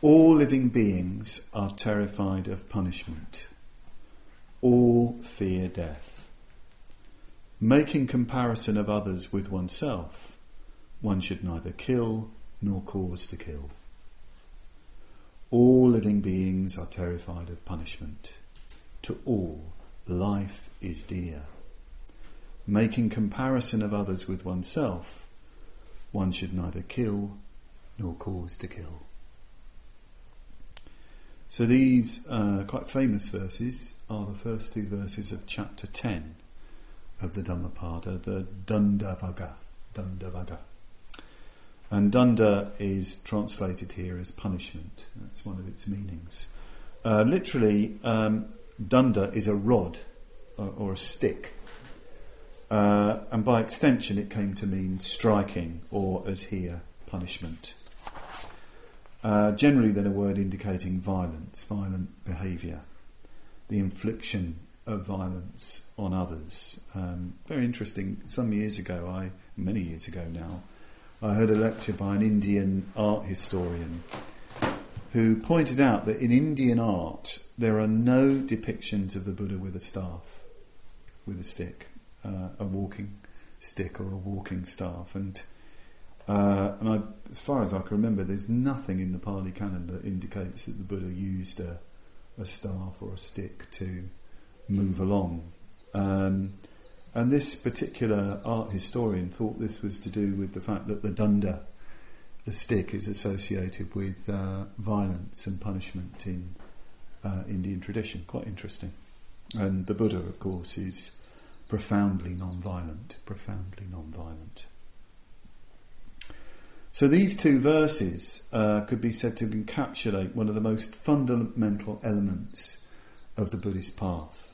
All living beings are terrified of punishment. All fear death. Making comparison of others with oneself, one should neither kill nor cause to kill. All living beings are terrified of punishment. To all, life is dear. Making comparison of others with oneself, one should neither kill nor cause to kill. So these quite famous verses are the first two verses of chapter 10 of the Dhammapada, the Dandavagga. And danda is translated here as punishment. That's one of its meanings. Literally, danda is a rod or a stick. And by extension it came to mean striking, or as here, punishment. Generally then a word indicating violence, violent behaviour, the infliction of violence on others. Very interesting, many years ago now, I heard a lecture by an Indian art historian who pointed out that in Indian art there are no depictions of the Buddha with a staff, with a stick, a walking stick or a walking staff, and as far as I can remember, there's nothing in the Pali Canon that indicates that the Buddha used a staff or a stick to move along. And this particular art historian thought this was to do with the fact that the danda, the stick, is associated with violence and punishment in Indian tradition. Quite interesting. And the Buddha, of course, is profoundly non-violent. So these two verses could be said to encapsulate one of the most fundamental elements of the Buddhist path,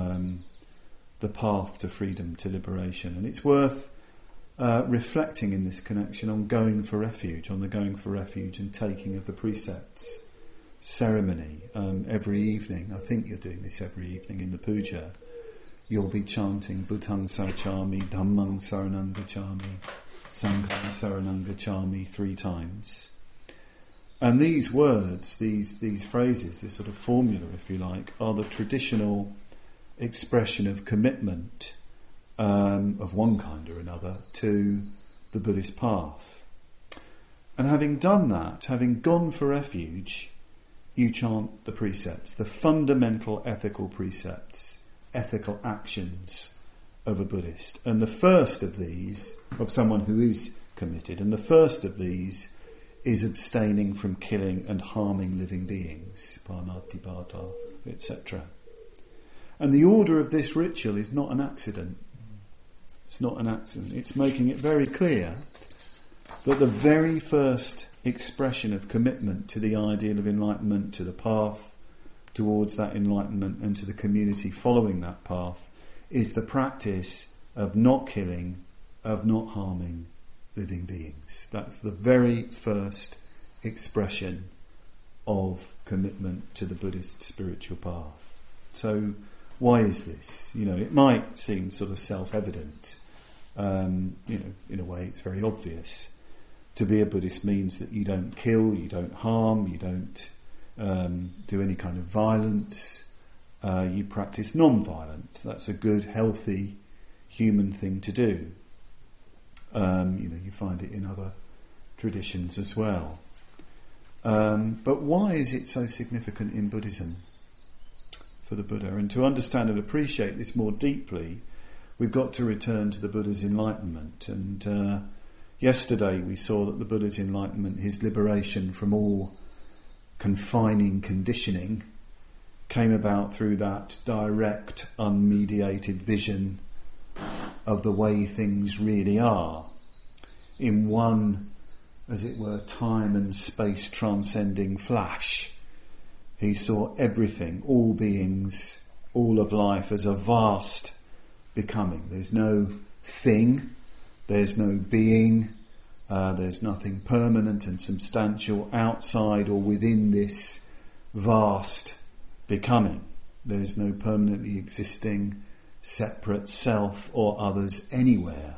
the path to freedom, to liberation. And it's worth reflecting in this connection on going for refuge, on the going for refuge and taking of the precepts ceremony. Every evening, I think you're doing this every evening in the puja, you'll be chanting Bhutang Sarachami, Dhammang Saranang Gacchami, Sanghang Saranang Gacchami 3 times. And these words, these phrases, this sort of formula, if you like, are the traditional expression of commitment of one kind or another to the Buddhist path. And having done that, having gone for refuge, you chant the precepts, the fundamental ethical precepts, ethical actions of a Buddhist. And the first of these, of someone who is committed, and the first of these is abstaining from killing and harming living beings, panatipata, etc. And the order of this ritual is not an accident. It's not an accident. It's making it very clear that the very first expression of commitment to the ideal of enlightenment, to the path towards that enlightenment and to the community following that path, is the practice of not killing, of not harming living beings. That's the very first expression of commitment to the Buddhist spiritual path. So why is this? It might seem sort of self-evident. In a way it's very obvious. To be a Buddhist means that you don't kill, you don't harm, you don't do any kind of violence. You practice non-violence. That's a good, healthy, human thing to do. You find it in other traditions as well. But why is it so significant in Buddhism for the Buddha? And to understand and appreciate this more deeply, we've got to return to the Buddha's enlightenment. And yesterday we saw that the Buddha's enlightenment, his liberation from all confining conditioning, came about through that direct, unmediated vision of the way things really are. In one, as it were, time and space transcending flash, he saw everything, all beings, all of life as a vast becoming. There's no thing, there's no being, there's nothing permanent and substantial outside or within this vast becoming. There's no permanently existing separate self or others anywhere.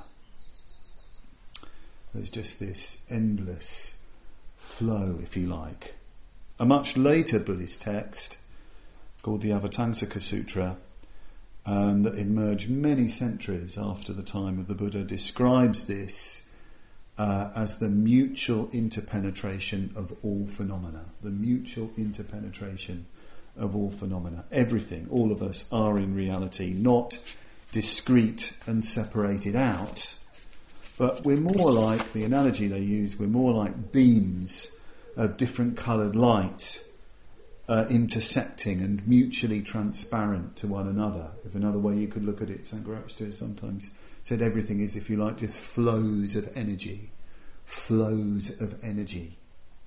There's just this endless flow, if you like, A much later Buddhist text called the Avatamsaka Sutra, that emerged many centuries after the time of the Buddha, describes this as the mutual interpenetration of all phenomena. The mutual interpenetration of all phenomena. Everything, all of us are in reality not discrete and separated out, but we're more like, the analogy they use, we're more like beams of different coloured light intersecting and mutually transparent to one another. If another way you could look at it, Sangharakshita sometimes said everything is, if you like, just flows of energy. Flows of energy.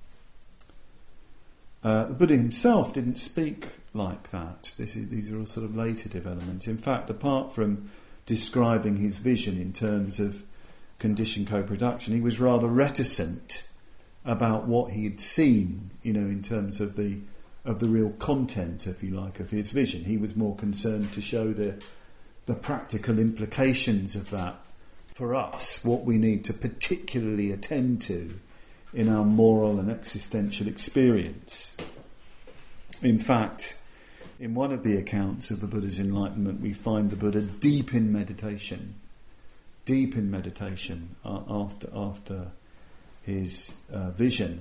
The Buddha himself didn't speak like that. These are all sort of later developments. In fact, apart from describing his vision in terms of conditioned co-production, he was rather reticent about what he had seen, in terms of the real content, if you like, of his vision. He was more concerned to show the practical implications of that for us, what we need to particularly attend to in our moral and existential experience. In fact, in one of the accounts of the Buddha's enlightenment, we find the Buddha deep in meditation after his vision,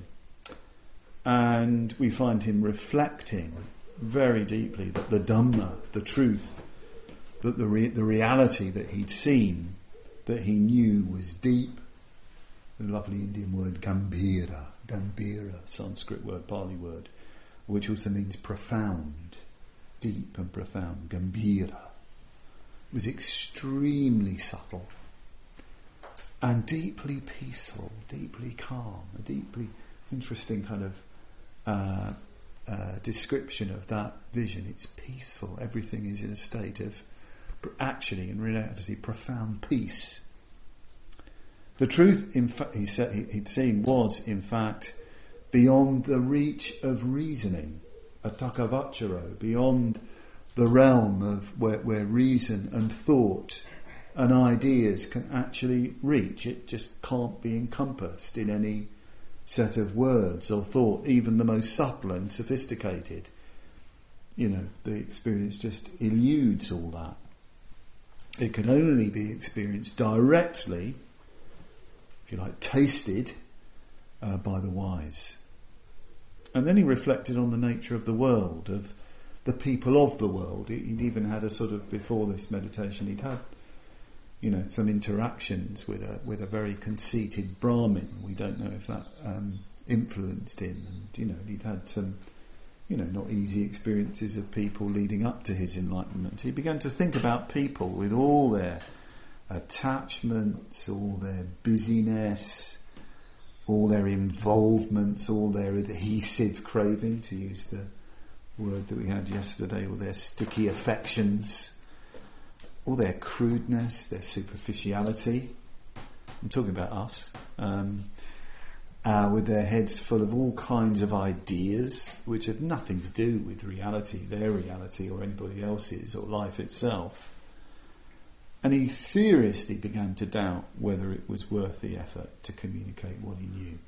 and we find him reflecting very deeply that the Dhamma, the truth, that the reality that he'd seen, that he knew was deep. The lovely Indian word Gambhira, Sanskrit word, Pali word, which also means profound, deep and profound. Gambhira was extremely subtle and deeply peaceful, deeply calm, a deeply interesting kind of description of that vision. It's peaceful. Everything is in a state of, actually, in reality, profound peace. The truth, in fact, he said he'd seen, was in fact beyond the reach of reasoning, atakavacharo, beyond the realm of where reason and thought and ideas can actually reach. It just can't be encompassed in any set of words or thought, even the most subtle and sophisticated. The experience just eludes all that. It can only be experienced directly, if you like, tasted by the wise. And then he reflected on the nature of the world, of the people of the world. He'd even had a sort of, before this meditation, he'd had, some interactions with a very conceited Brahmin. We don't know if that influenced him. And, he'd had some, not easy experiences of people leading up to his enlightenment. He began to think about people with all their attachments, all their busyness, all their involvements, all their adhesive craving, to use the word that we had yesterday, all their sticky affections, all their crudeness, their superficiality. I'm talking about us, with their heads full of all kinds of ideas which have nothing to do with reality, their reality or anybody else's, or life itself. And he seriously began to doubt whether it was worth the effort to communicate what he knew.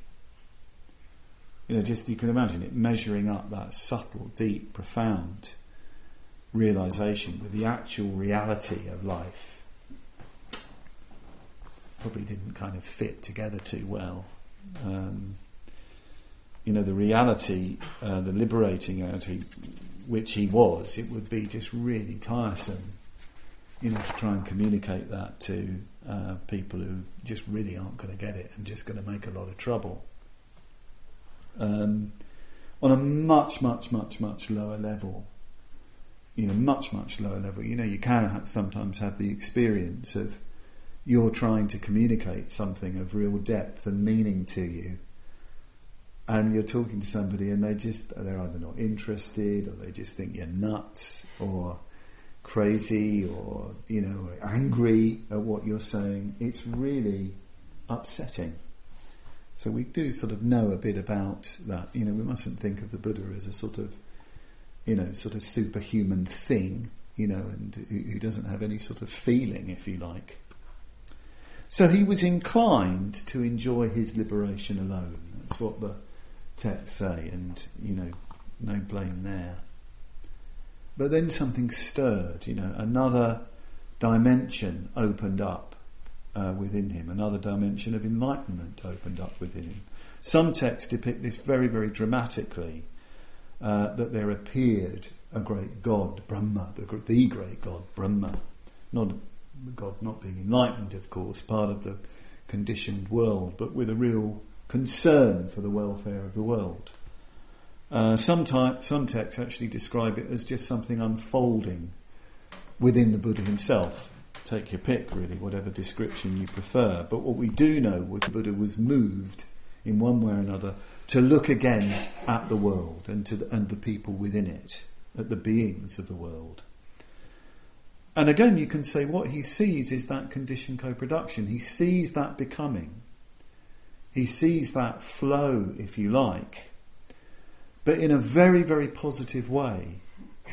You can imagine it, measuring up that subtle, deep, profound realisation with the actual reality of life. Probably didn't kind of fit together too well. The reality, the liberating reality, which he was, it would be just really tiresome, to try and communicate that to people who just really aren't going to get it and just going to make a lot of trouble. On a much, much, much, much lower level, much, much lower level, you can sometimes have the experience of you're trying to communicate something of real depth and meaning to you, and you're talking to somebody and they're either not interested, or they just think you're nuts or crazy, or angry at what you're saying. It's really upsetting. So we do sort of know a bit about that. We mustn't think of the Buddha as a sort of superhuman thing, and who doesn't have any sort of feeling, if you like. So he was inclined to enjoy his liberation alone. That's what the texts say, and no blame there. But then something stirred, another dimension opened up within him, another dimension of enlightenment opened up within him. Some texts depict this very, very dramatically, that there appeared a great God, Brahma, the great God, Brahma, not God not being enlightened, of course, part of the conditioned world, but with a real concern for the welfare of the world. Some texts actually describe it as just something unfolding within the Buddha himself. Take your pick, really, whatever description you prefer. But what we do know was the Buddha was moved in one way or another to look again at the world and the people within it, at the beings of the world. And again, you can say what he sees is that conditioned co-production. He sees that becoming. He sees that flow, if you like, but in a very, very positive way.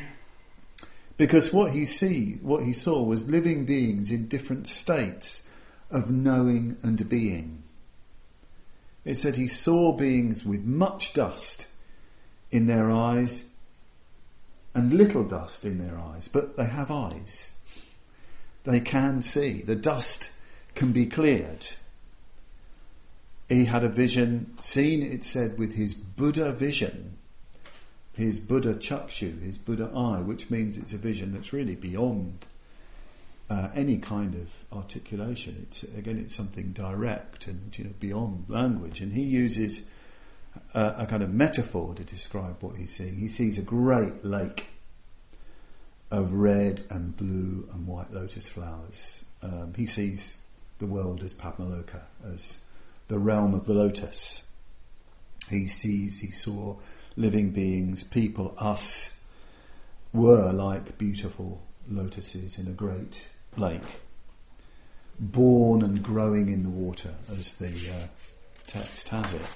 Because what he saw was living beings in different states of knowing and being. It said he saw beings with much dust in their eyes and little dust in their eyes, but they have eyes. They can see. The dust can be cleared. He had a vision, seen, it said, with his Buddha vision, his Buddha chakshu, his Buddha eye, which means it's a vision that's really beyond any kind of articulation. It's something direct and beyond language. And he uses a kind of metaphor to describe what he's seeing. He sees a great lake of red and blue and white lotus flowers. He sees the world as Padmaloka, as the realm of the lotus. He saw living beings, people, us, were like beautiful lotuses in a great lake, born and growing in the water, as the text has it.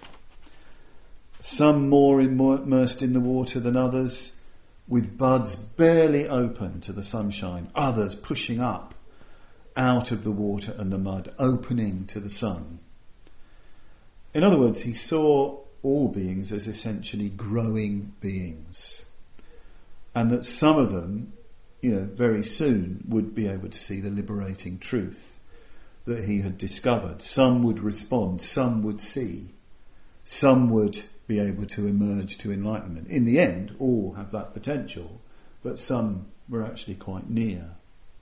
Some more immersed in the water than others, with buds barely open to the sunshine, others pushing up out of the water and the mud, opening to the sun. In other words, he saw all beings as essentially growing beings, and that some of them, very soon would be able to see the liberating truth that he had discovered. Some would respond, some would see, some would be able to emerge to enlightenment. In the end, all have that potential, but some were actually quite near.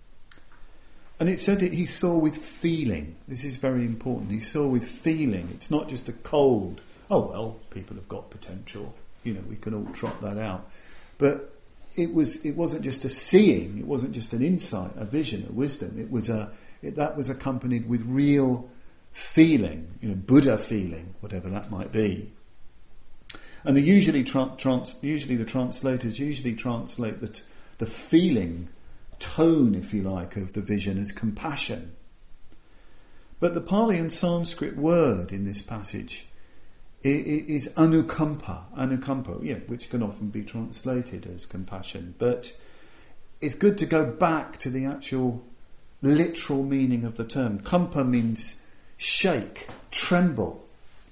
And it said that he saw with feeling. This is very important. He saw with feeling. It's not just a cold, oh well, people have got potential, we can all trot that out. But it wasn't just a seeing, it wasn't just an insight, a vision, a wisdom. That was accompanied with real feeling, Buddha feeling, whatever that might be. And usually the translators translate the feeling tone, if you like, of the vision as compassion. But the Pali and Sanskrit word in this passage is anukampa, which can often be translated as compassion. But it's good to go back to the actual literal meaning of the term. Kampa means shake, tremble,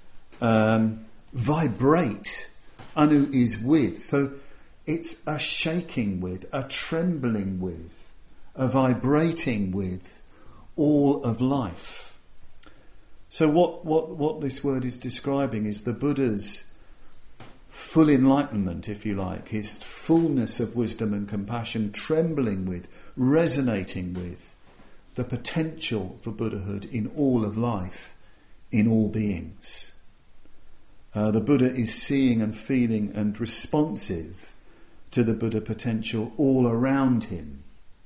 vibrate. Anu is with. So it's a shaking with, a trembling with, a vibrating with all of life. So what this word is describing is the Buddha's full enlightenment, if you like, his fullness of wisdom and compassion, trembling with, resonating with the potential for Buddhahood in all of life, in all beings. The Buddha is seeing and feeling and responsive to the Buddha potential all around him.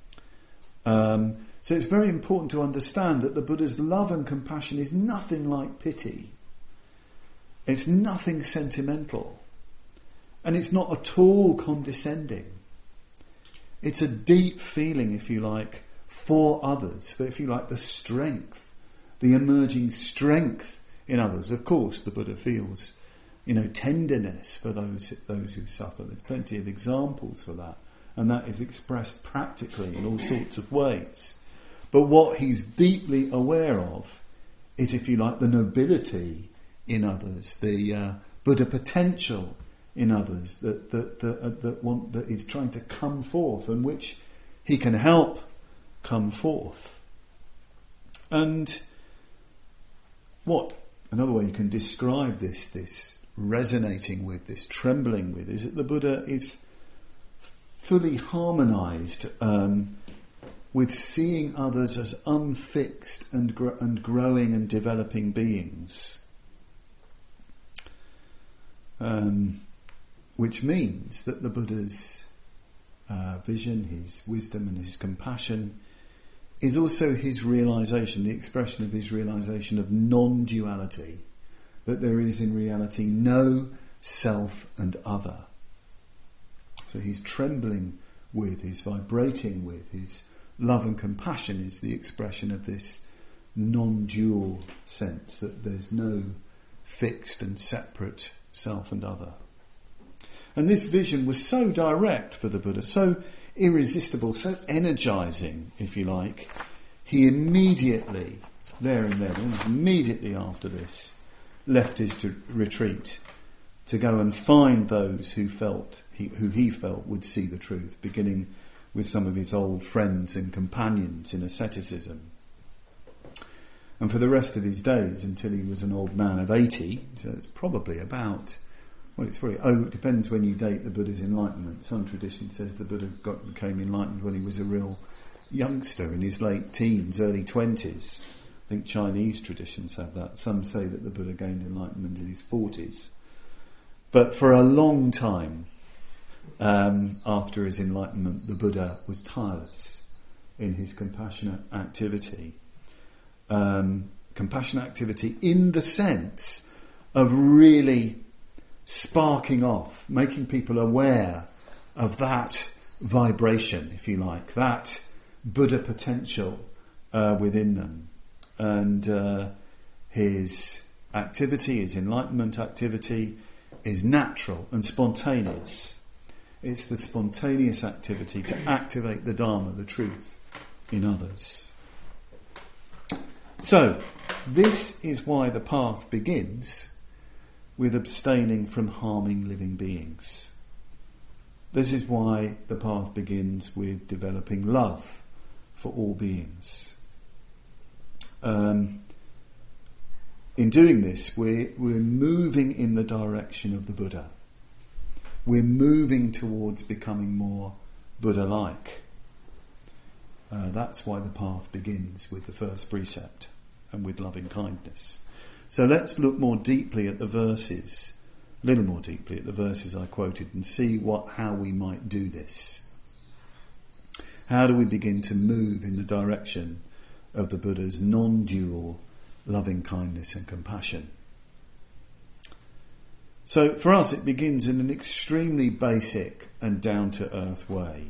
So it's very important to understand that the Buddha's love and compassion is nothing like pity. It's nothing sentimental. And it's not at all condescending. It's a deep feeling, if you like, for others, for, if you like, the strength, the emerging strength in others. Of course, the Buddha feels, tenderness for those who suffer. There's plenty of examples for that. And that is expressed practically in all sorts of ways. But what he's deeply aware of is, if you like, the nobility in others, the Buddha potential in others that is trying to come forth, and which he can help come forth. And another way you can describe this resonating with, this trembling with, is that the Buddha is fully harmonised with seeing others as unfixed and growing and developing beings. Which means that the Buddha's vision, his wisdom and his compassion is also his realisation, the expression of his realisation of non-duality, that there is in reality no self and other. So he's trembling with, he's vibrating with, his love and compassion is the expression of this non-dual sense that there's no fixed and separate self and other. And this vision was so direct for the Buddha, so irresistible, so energising, if you like. He immediately, there and then, almost immediately after this, left his retreat to go and find those who he felt would see the truth, beginning with some of his old friends and companions in asceticism. And for the rest of his days, until he was an old man of 80, so it's probably about, it depends when you date the Buddha's enlightenment. Some tradition says the Buddha became enlightened when he was a real youngster, in his late teens, early 20s. I think Chinese traditions have that. Some say that the Buddha gained enlightenment in his 40s. But for a long time after his enlightenment, the Buddha was tireless in his compassionate activity. Compassionate activity in the sense of really sparking off, making people aware of that vibration, if you like, that Buddha potential within them. And his activity, his enlightenment activity, is natural and spontaneous. It's the spontaneous activity to activate the Dharma, the truth, in others. So, this is why the path begins with abstaining from harming living beings. This is why the path begins with developing love for all beings. In doing this, we're moving in the direction of the Buddha. We're moving towards becoming more Buddha-like. That's why the path begins with the first precept and with loving kindness. So let's look more deeply at the verses, a little more deeply at the verses I quoted, and see how we might do this. How do we begin to move in the direction of the Buddha's non-dual loving kindness and compassion? So for us it begins in an extremely basic and down-to-earth way.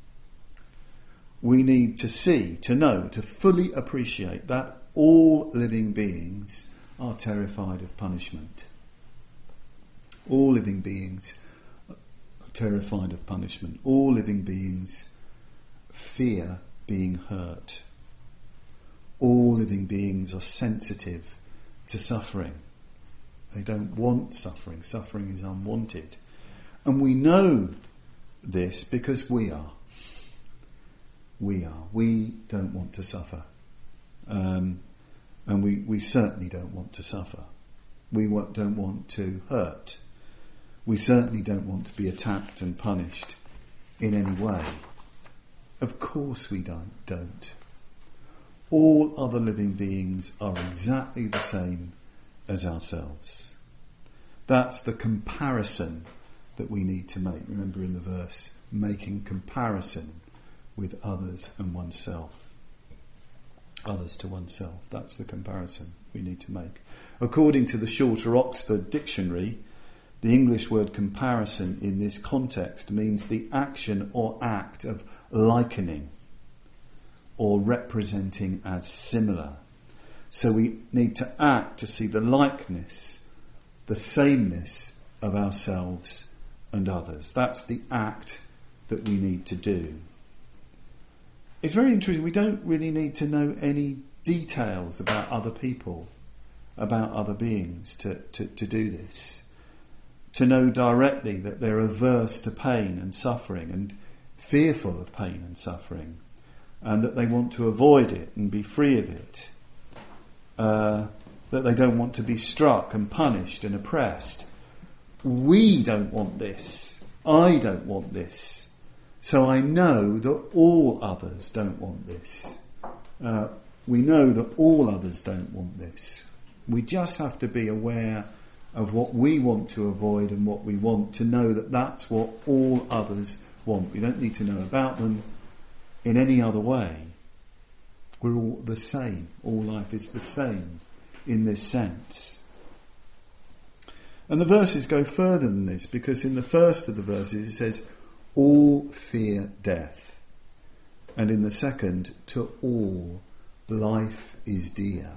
We need to see, to know, to fully appreciate that all living beings are terrified of punishment. All living beings are terrified of punishment. All living beings fear being hurt. All living beings are sensitive to suffering. They don't want suffering. Suffering is unwanted. And we know this because we are. We don't want to suffer. And we certainly don't want to suffer. We don't want to hurt. We certainly don't want to be attacked and punished in any way. Of course we don't. All other living beings are exactly the same as ourselves. That's the comparison that we need to make. Remember in the verse, making comparison with others and oneself. Others to oneself. That's the comparison we need to make. According to the Shorter Oxford Dictionary, the English word comparison in this context means the action or act of likening or representing as similar. So we need to act to see the likeness, the sameness of ourselves and others. That's the act that we need to do. It's very interesting. We don't really need to know any details about other people, about other beings to do this. to know directly that they're averse to pain and suffering and fearful of pain and suffering, and that they want to avoid it and be free of it, that they don't want to be struck and punished and oppressed. We don't want this. I don't want this. So I know that all others don't want this. We know that all others don't want this. We just have to be aware of what we want to avoid and what we want, to know that that's what all others want. We don't need to know about them in any other way. We're all the same. All life is the same in this sense. And the verses go further than this, because in the first of the verses it says, all fear death. And in the second, to all life is dear.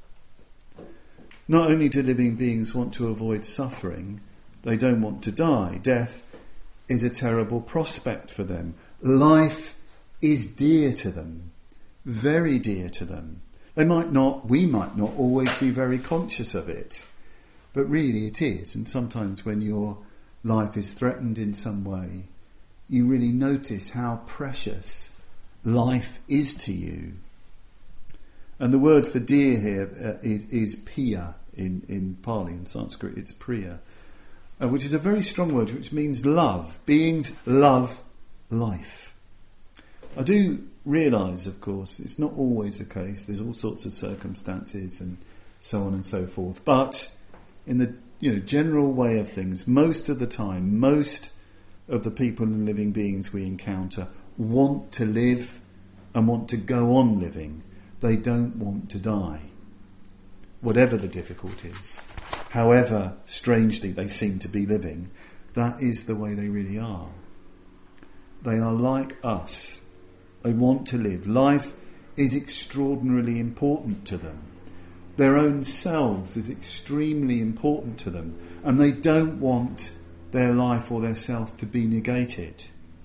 Not only do living beings want to avoid suffering, they don't want to die. Death is a terrible prospect for them. Life is dear to them, very dear to them. We might not always be very conscious of it, but really it is. And sometimes when your life is threatened in some way, you really notice how precious life is to you. And the word for dear here is piya in Pali. In Sanskrit it's priya, which is a very strong word, which means love. Beings love life. I do realise, of course, it's not always the case. There's all sorts of circumstances and so on and so forth. But in the general way of things, most of the time, most of the people and living beings we encounter want to live and want to go on living. They don't want to die. Whatever the difficulties, however strangely they seem to be living, that is the way they really are. They are like us. They want to live. Life is extraordinarily important to them. Their own selves is extremely important to them, and they don't want their life or their self to be negated.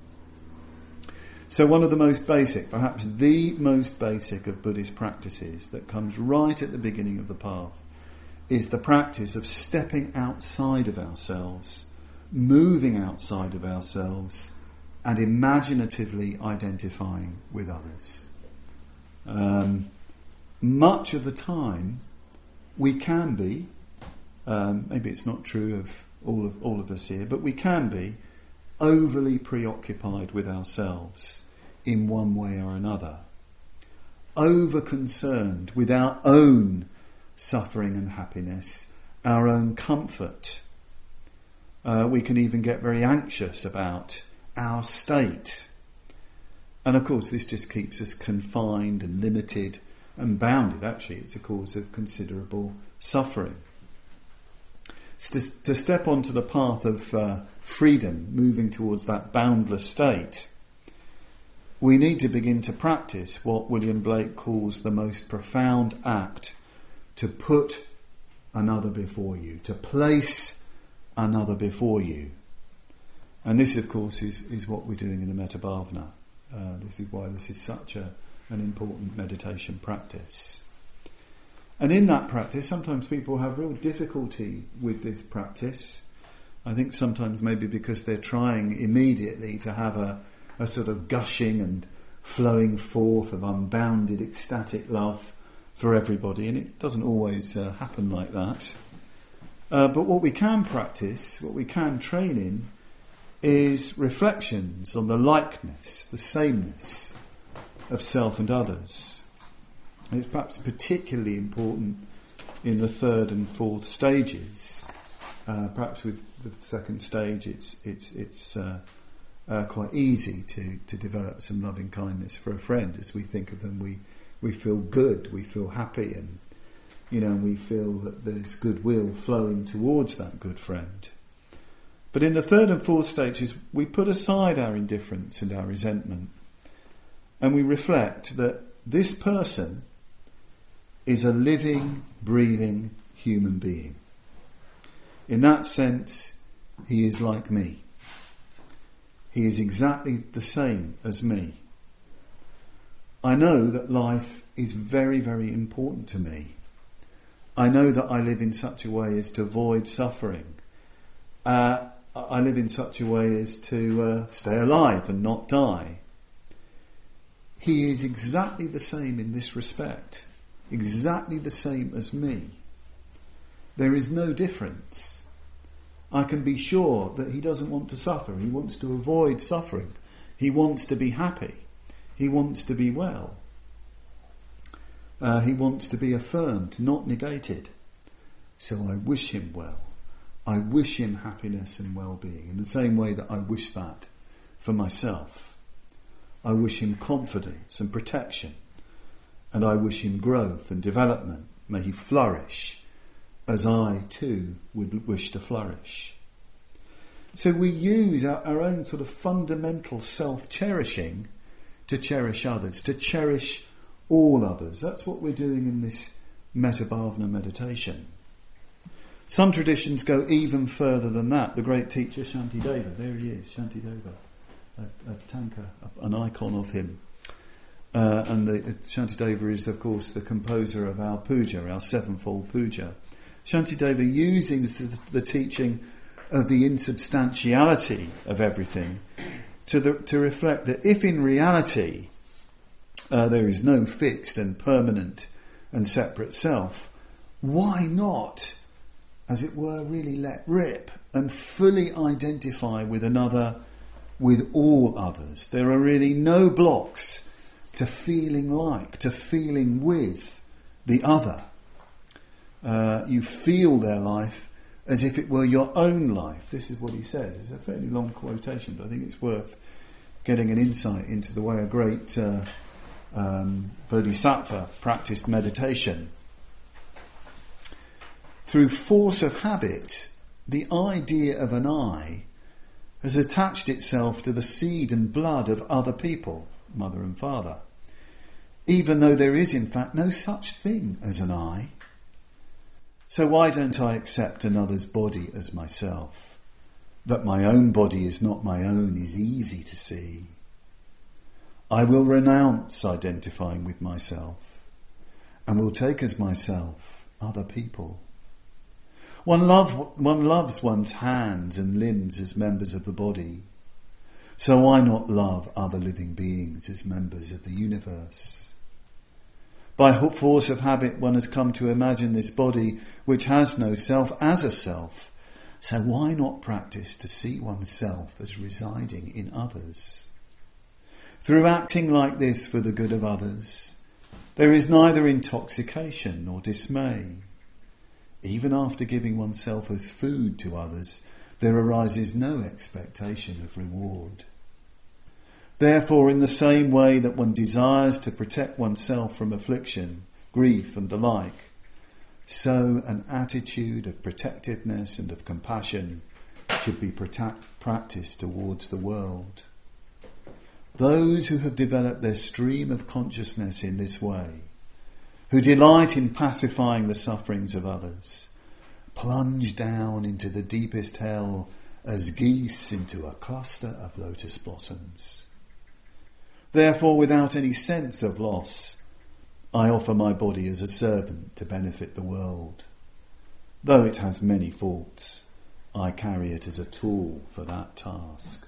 So one of the most basic, perhaps the most basic of Buddhist practices that comes right at the beginning of the path is the practice of stepping outside of ourselves, moving outside of ourselves, and imaginatively identifying with others. Much of the time we can be, maybe it's not true of all of us here, but we can be overly preoccupied with ourselves in one way or another, over concerned with our own suffering and happiness, our own comfort. We can even get very anxious about our state. And of course this just keeps us confined and limited and bounded. Actually, it's a cause of considerable suffering. To step onto the path of freedom, moving towards that boundless state, we need to begin to practice what William Blake calls the most profound act: to put another before you, to place another before you. And this, of course, is what we're doing in the Metta Bhavana. This is why this is such an important meditation practice. And in that practice, sometimes people have real difficulty with this practice. I think sometimes maybe because they're trying immediately to have a sort of gushing and flowing forth of unbounded ecstatic love for everybody, and it doesn't always happen like that. But what we can practice, what we can train in, is reflections on the likeness, the sameness of self and others. And it's perhaps particularly important in the third and fourth stages. Perhaps with the second stage, it's quite easy to develop some loving kindness for a friend. As we think of them, we feel good, we feel happy, and we feel that there's goodwill flowing towards that good friend. But in the third and fourth stages, we put aside our indifference and our resentment, and we reflect that this person is a living, breathing human being. In that sense, he is like me. He is exactly the same as me. I know that life is very, very important to me. I know that I live in such a way as to avoid suffering. I live in such a way as to stay alive and not die. He is exactly the same in this respect, exactly the same as me. There is no difference. I can be sure that he doesn't want to suffer. He wants to avoid suffering. He wants to be happy. He wants to be well. He wants to be affirmed, not negated. So I wish him well. I wish him happiness and well-being in the same way that I wish that for myself. I wish him confidence and protection, and I wish him growth and development. May he flourish as I too would wish to flourish. So we use our own sort of fundamental self-cherishing to cherish others, to cherish all others. That's what we're doing in this Metta Bhavana meditation. Some traditions go even further than that. The great teacher Shantideva, there he is, Shantideva, a tanka, an icon of him. And Shantideva is, of course, the composer of our puja, our sevenfold puja. Shantideva, using the teaching of the insubstantiality of everything to reflect that if in reality there is no fixed and permanent and separate self, why not, as it were, really let rip and fully identify with another, with all others? There are really no blocks to feeling like, to feeling with the other. You feel their life as if it were your own life. This is what he says. It's a fairly long quotation, but I think it's worth getting an insight into the way a great Bodhisattva practiced meditation. Through force of habit, the idea of an I has attached itself to the seed and blood of other people, mother and father, even though there is in fact no such thing as an I. So why don't I accept another's body as myself? That my own body is not my own is easy to see. I will renounce identifying with myself and will take as myself other people. One loves one's hands and limbs as members of the body. So why not love other living beings as members of the universe? By force of habit, one has come to imagine this body, which has no self, as a self. So why not practice to see oneself as residing in others? Through acting like this for the good of others, there is neither intoxication nor dismay. Even after giving oneself as food to others, there arises no expectation of reward. Therefore, in the same way that one desires to protect oneself from affliction, grief and the like, so an attitude of protectiveness and of compassion should be practiced towards the world. Those who have developed their stream of consciousness in this way, who delight in pacifying the sufferings of others, plunge down into the deepest hell as geese into a cluster of lotus blossoms. Therefore, without any sense of loss, I offer my body as a servant to benefit the world. Though it has many faults, I carry it as a tool for that task.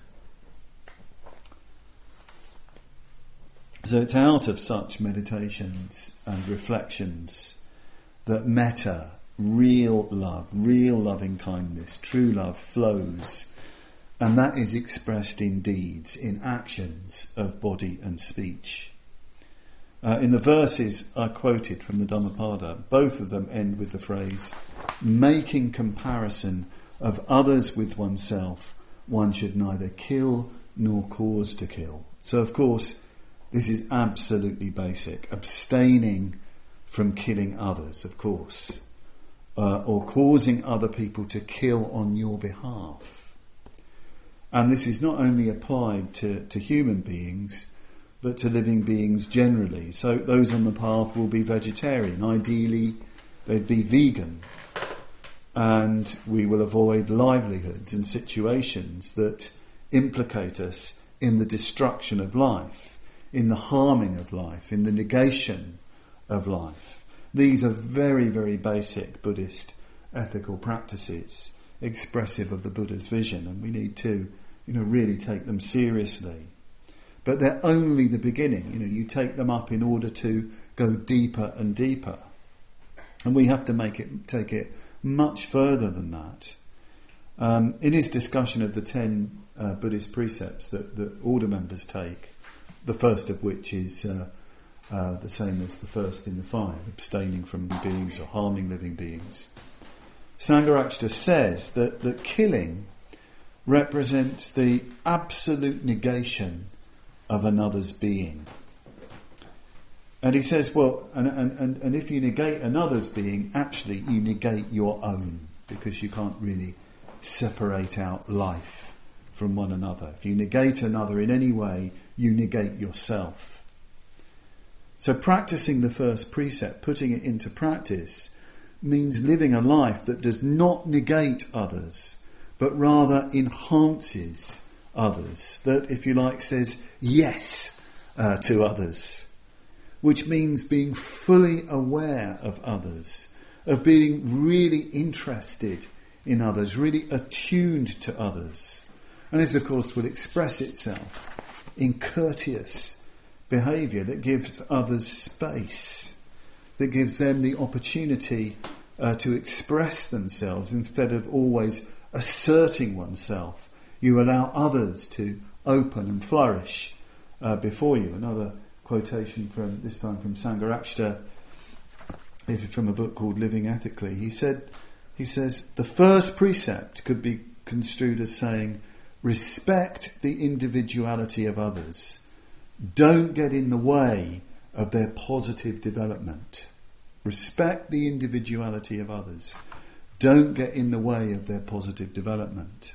So it's out of such meditations and reflections that metta, real love, real loving kindness, true love flows, and that is expressed in deeds, in actions of body and speech. In the verses I quoted from the Dhammapada, both of them end with the phrase, making comparison of others with oneself, one should neither kill nor cause to kill. So of course, this is absolutely basic. Abstaining from killing others, of course, or causing other people to kill on your behalf. And this is not only applied to human beings, but to living beings generally. So those on the path will be vegetarian. Ideally, they'd be vegan. And we will avoid livelihoods and situations that implicate us in the destruction of life, in the harming of life, in the negation of life. These are very, very basic Buddhist ethical practices expressive of the Buddha's vision, and we need to, really take them seriously. But they're only the beginning. You take them up in order to go deeper and deeper, and we have to take it much further than that. In his discussion of the 10 Buddhist precepts that order members take, the first of which is the same as the first in the 5, abstaining from living beings or harming living beings, Sangharakshita says that killing represents the absolute negation of another's being. And he says, well, and if you negate another's being, actually you negate your own, because you can't really separate out life from one another. If you negate another in any way, you negate yourself. So practicing the first precept, putting it into practice, means living a life that does not negate others, but rather enhances others. That, if you like, says yes to others, which means being fully aware of others, of being really interested in others, really attuned to others. And this, of course, will express itself in courteous behaviour that gives others space, that gives them the opportunity to express themselves instead of always asserting oneself. You allow others to open and flourish before you. Another quotation from this time from Sangharakshita, from a book called Living Ethically. He says, the first precept could be construed as saying, respect the individuality of others. Don't get in the way of their positive development. Respect the individuality of others. Don't get in the way of their positive development.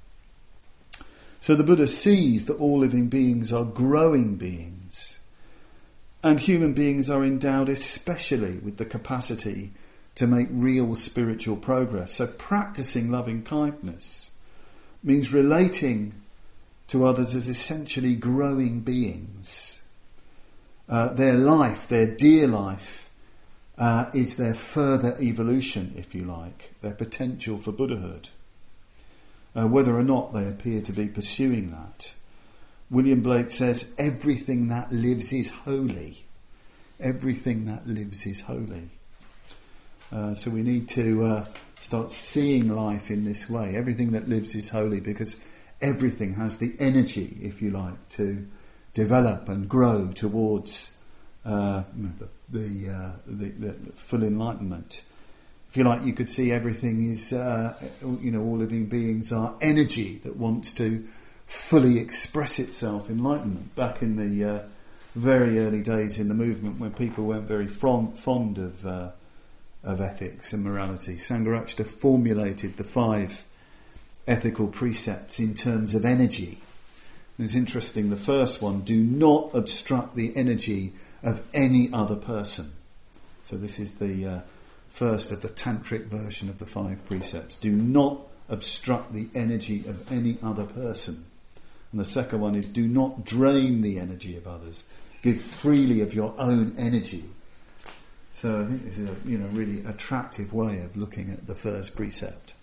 So the Buddha sees that all living beings are growing beings, and human beings are endowed especially with the capacity to make real spiritual progress. So practicing loving kindness means relating to others as essentially growing beings. Their life, their dear life, is their further evolution, if you like, their potential for Buddhahood, whether or not they appear to be pursuing that. William Blake says, everything that lives is holy. Everything that lives is holy. So we need to start seeing life in this way. Everything that lives is holy, because everything has the energy, if you like, to develop and grow towards the full enlightenment. If you like, you could see everything is, all living beings are energy that wants to fully express itself in enlightenment. Back in the very early days in the movement, when people weren't very fond of ethics and morality, Sangharakshita formulated the 5 ethical precepts in terms of energy. And it's interesting, the first one, do not obstruct the energy of any other person. So this is the first of the tantric version of the 5 precepts. Do not obstruct the energy of any other person. And the second one is, do not drain the energy of others. Give freely of your own energy. So I think this is a really attractive way of looking at the first precept.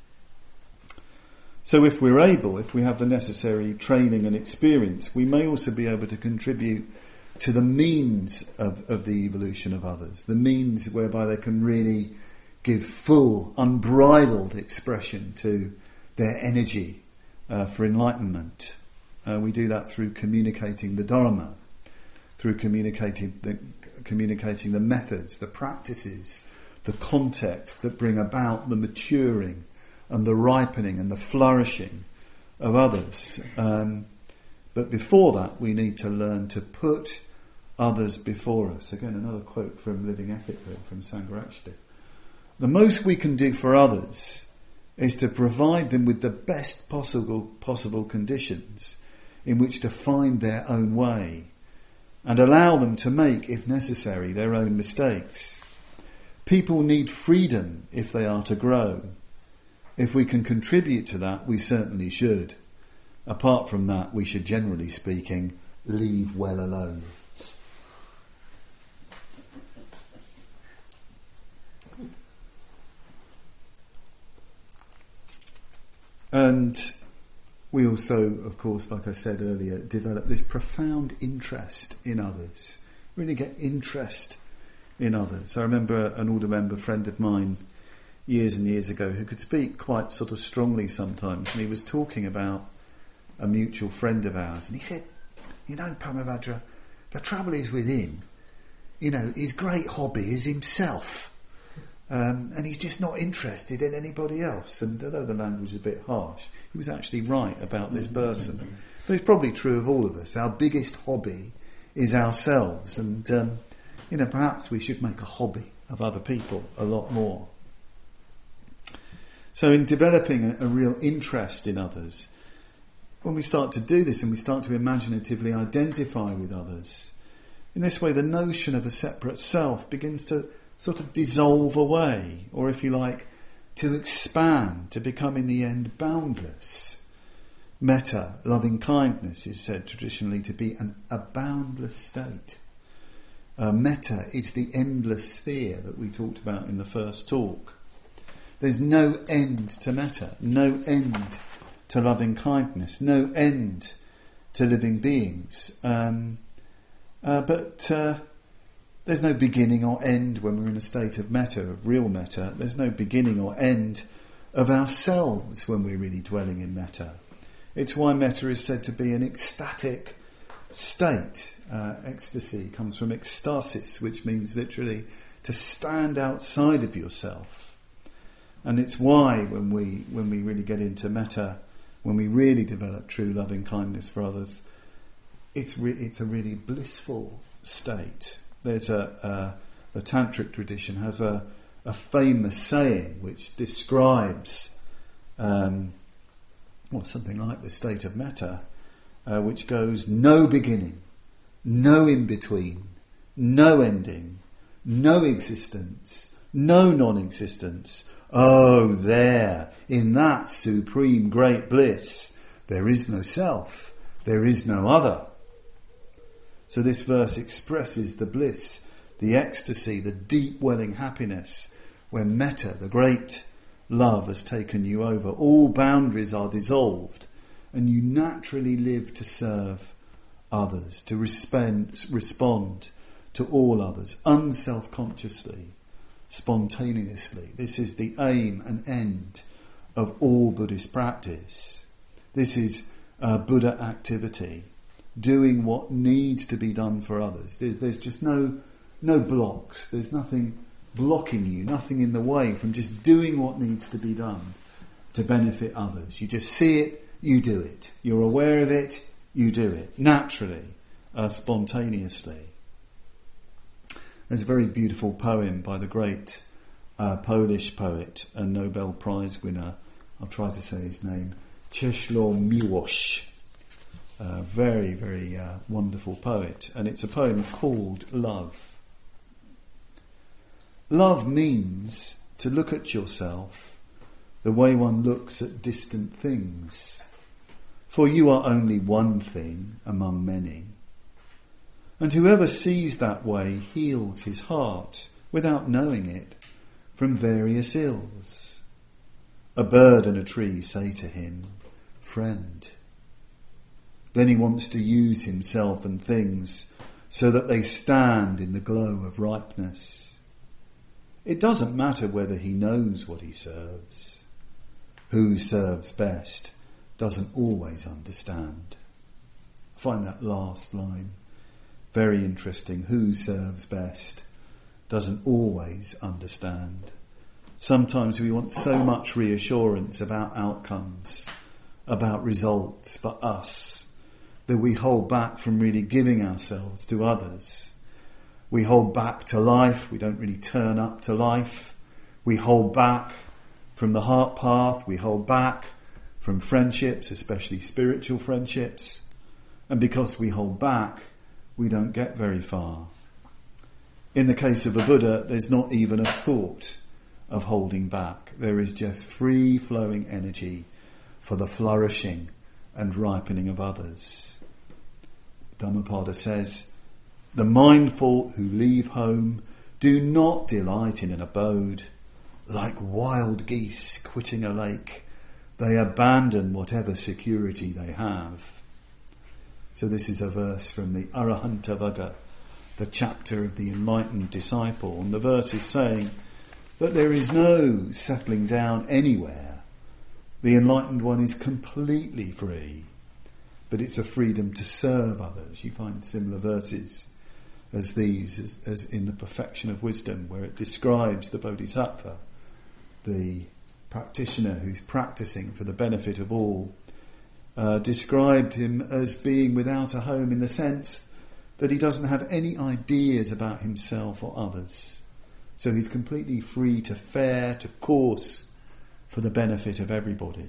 So if we're able, if we have the necessary training and experience, we may also be able to contribute to the means of the evolution of others, the means whereby they can really give full, unbridled expression to their energy for enlightenment. We do that through communicating the Dharma, through communicating the methods, the practices, the context that bring about the maturing and the ripening and the flourishing of others. But before that, we need to learn to put others before us. Again, another quote from Living Ethically, from Sangharakshita. The most we can do for others is to provide them with the best possible conditions in which to find their own way, and allow them to make, if necessary, their own mistakes. People need freedom if they are to grow. If we can contribute to that, we certainly should. Apart from that, we should, generally speaking, leave well alone. And we also, of course, like I said earlier, develop this profound interest in others. Really get interest in others. I remember an older member friend of mine years and years ago who could speak quite sort of strongly sometimes, and he was talking about a mutual friend of ours, and he said, Paramavajra, the trouble is with him, his great hobby is himself. And he's just not interested in anybody else. And although the language is a bit harsh, he was actually right about this person. But it's probably true of all of us. Our biggest hobby is ourselves. And, perhaps we should make a hobby of other people a lot more. So in developing a real interest in others, when we start to do this and we start to imaginatively identify with others, in this way the notion of a separate self begins to sort of dissolve away, or if you like, to expand, to become in the end boundless. Metta, loving kindness, is said traditionally to be a boundless state. Metta is the endless sphere that we talked about in the first talk. There's no end to metta, no end to loving kindness, no end to living beings. But there's no beginning or end when we're in a state of metta, of real metta. There's no beginning or end of ourselves when we're really dwelling in metta. It's why metta is said to be an ecstatic state. Ecstasy comes from ekstasis, which means literally to stand outside of yourself. And it's why when we really get into metta, when we really develop true loving kindness for others, it's a really blissful state. There's the tantric tradition has a famous saying which describes something like the state of metta, which goes: no beginning, no in-between, no ending, no existence, no non-existence. Oh, there, in that supreme great bliss, there is no self, there is no other. So this verse expresses the bliss, the ecstasy, the deep welling happiness when metta, the great love, has taken you over. All boundaries are dissolved and you naturally live to serve others, to respond to all others, unself-consciously, spontaneously. This is the aim and end of all Buddhist practice. This is Buddha activity. Doing what needs to be done for others. There's just no blocks. There's nothing blocking you, nothing in the way from just doing what needs to be done to benefit others. You just see it, you do it. You're aware of it, you do it. Naturally, spontaneously. There's a very beautiful poem by the great Polish poet and Nobel Prize winner, I'll try to say his name, Czesław Miłosz. Very, very wonderful poet, and it's a poem called Love. Love means to look at yourself the way one looks at distant things, for you are only one thing among many. And whoever sees that way heals his heart, without knowing it, from various ills. A bird and a tree say to him, "Friend." Then he wants to use himself and things so that they stand in the glow of ripeness. It doesn't matter whether he knows what he serves. Who serves best doesn't always understand. I find that last line very interesting. Who serves best doesn't always understand. Sometimes we want so much reassurance about outcomes, about results for us, that we hold back from really giving ourselves to others. We hold back to life, we don't really turn up to life. We hold back from the heart path, we hold back from friendships, especially spiritual friendships. And because we hold back, we don't get very far. In the case of a Buddha, there's not even a thought of holding back. There is just free-flowing energy for the flourishing and ripening of others. Dhammapada says, "The mindful who leave home do not delight in an abode, like wild geese quitting a lake, They abandon whatever security they have. So this is a verse from the Arahantavagga, the chapter of the enlightened disciple. And the verse is saying that there is no settling down anywhere. The enlightened one is completely free, but it's a freedom to serve others. You find similar verses as these, as in the Perfection of Wisdom, where it describes the Bodhisattva, the practitioner who's practicing for the benefit of all, described him as being without a home in the sense that he doesn't have any ideas about himself or others. So he's completely free to fare, to course for the benefit of everybody.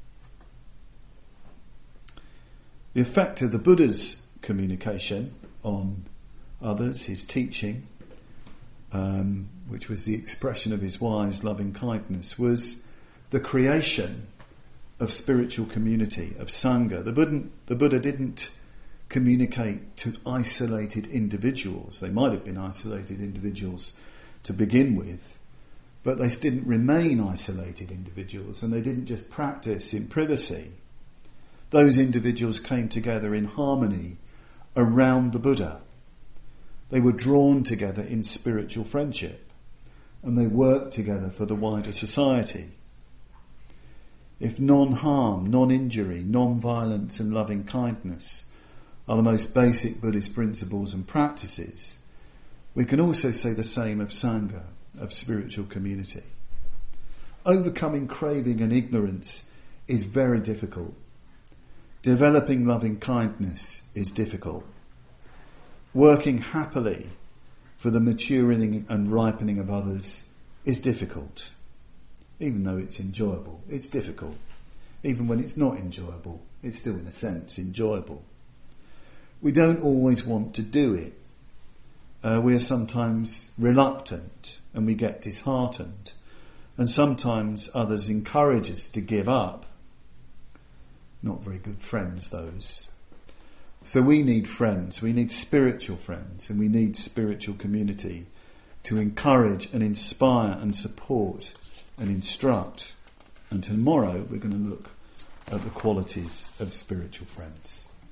The effect of the Buddha's communication on others, his teaching, which was the expression of his wise loving kindness, was the creation of spiritual community, of Sangha. The Buddha didn't communicate to isolated individuals. They might have been isolated individuals to begin with, but they didn't remain isolated individuals, and they didn't just practice in privacy. Those individuals came together in harmony around the Buddha. They were drawn together in spiritual friendship, and they worked together for the wider society. If non-harm, non-injury, non-violence and loving kindness are the most basic Buddhist principles and practices, we can also say the same of Sangha, of spiritual community. Overcoming craving and ignorance is very difficult. Developing loving kindness is difficult. Working happily for the maturing and ripening of others is difficult. Even though it's enjoyable, it's difficult. Even when it's not enjoyable, it's still in a sense enjoyable. We don't always want to do it. We are sometimes reluctant and we get disheartened. And sometimes others encourage us to give up. Not very good friends, those. So we need friends, we need spiritual friends, and we need spiritual community to encourage and inspire and support and instruct. And tomorrow we're going to look at the qualities of spiritual friends.